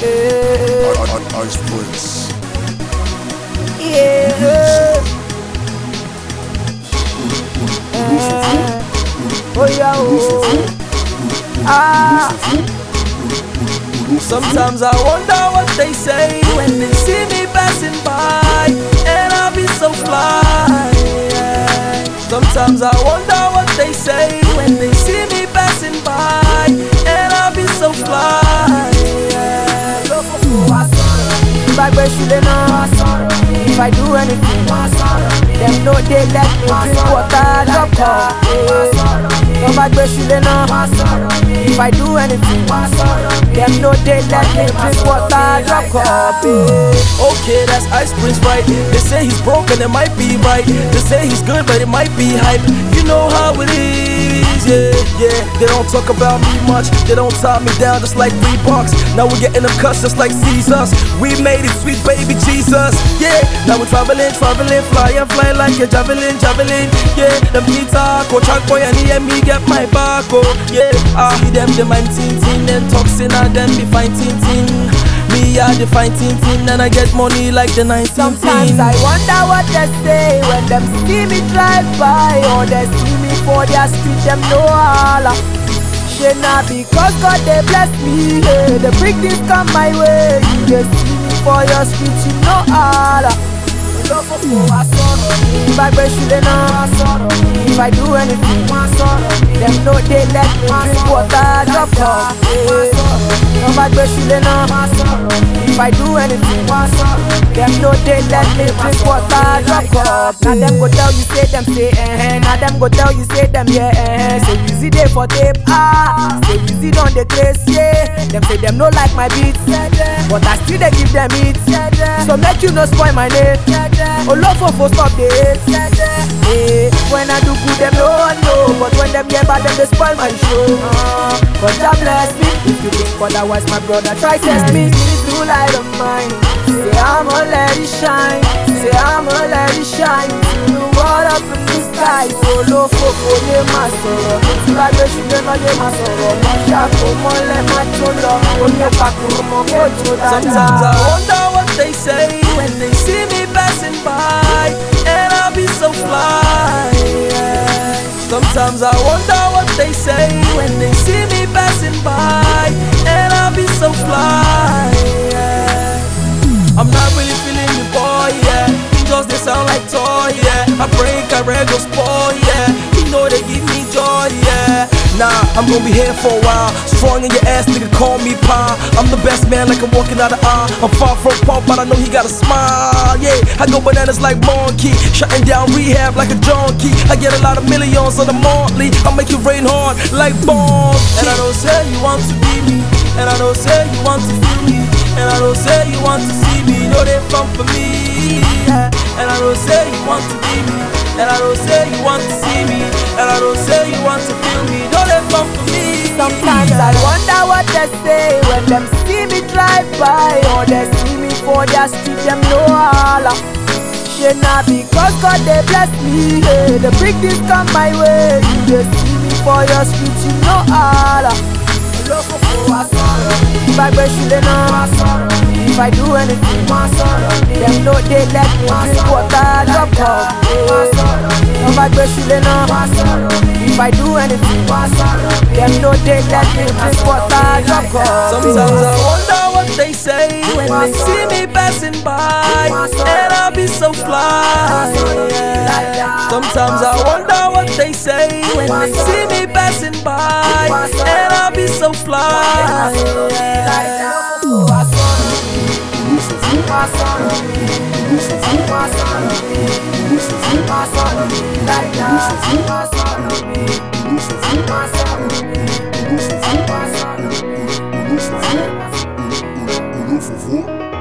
Ice Prince. Yeah. Oh yeah, oh. Sometimes I wonder what they say when they see me passing by, and I'll be so fly. Yeah. Sometimes I wonder what they say when they see me passing by, and I'll be so fly. Yeah. If I do anything, them know they let me drink water, drop cup. If I do anything, them know they let me drink water, drop cup. Okay, that's Ice Prince, right? They say he's broken, it might be right. They say he's good, but it might be hype. You know how it is, yeah. They don't talk about me much, they don't tie me down just like Reeboks. Now we're getting them cuts just like Caesars. We made it, sweet baby Jesus, yeah. Now we're traveling, flying like a javelin. Yeah, them guitar, coach boy, and he and me get my back, oh, yeah. I see them, the man tin, them toxin, and them be fine tin. Me, I the fine tin, and I get money like the 19. Sometimes I wonder what they say when them see me drive by, or they see me for their street, them know all. Shit not because God they bless me, hey. The big things come my way. You just see me for your street, you know all. If I do anything, them know they let me drink water, drop cup. If I do anything, them know they let me drink water, drop cup. Now them go tell you say them say now them go tell you say them yeah Say easy day for tape, say easy on the craze, yeah. Them say them no like my beats, but I still they give them it. So make you no spoil my name. Olofofo stop the hate. When I do good them no one know, but when them get bad them they spoil my show. But God bless me. If you think otherwise my brother try test me. It's too light of mine. Say I'ma let it shine. Say I'ma let it shine. To the world up in the sky. Olofofo ye ma sọ̀rọ̀. Ìgbàgbé ṣùgbọ́n náà ye ma sọ̀rọ̀. Mo ṣàkómọ́ lẹ́ máa tó lọ. Oní pàkúrú mọ́ kó jó dáadáa. Sometimes I wonder what they say when they see me passing by, and I'll be so fly. Yeah. Sometimes I wonder what they say when they see me passing by, and I'll be so fly. Yeah. I'm not really feeling the boy, yeah. Just they sound like toy, yeah. I break, I go spoil, yeah. You know they give me joy, yeah. Nah, I'm gonna be here for a while. Strong in your ass, nigga, call me Pa. I'm the best man, like I'm walking out of aisle. I'm far from punk, but I know he got a smile, yeah. I go bananas like Monkey, shutting down rehab like a junkie. I get a lot of millions on the monthly. I make it rain hard like Bonky. And I don't say you want to be me, and I don't say you want to feel me, and I don't say you want to see me. No, they fun for me, yeah. And I don't say you want to be me, and I don't say you want to see me, and I don't say you want to feel me. No, they fun for me. Sometimes I wonder what they say when them see me drive by, or they see me for their street, them know all. Shit not because God they bless me, hey. The big things come my way. You just see me for your street, you know all. If I do anything, them know they let me drink water, drop cup. If I do anything, them know they let me drink water, drop cup. Sometimes I wonder what they say when they see me passing by, and I'll be so fly. Yeah. Sometimes I wonder what they say when they see me passing by, and I'll be so fly. Yeah. Lucifer.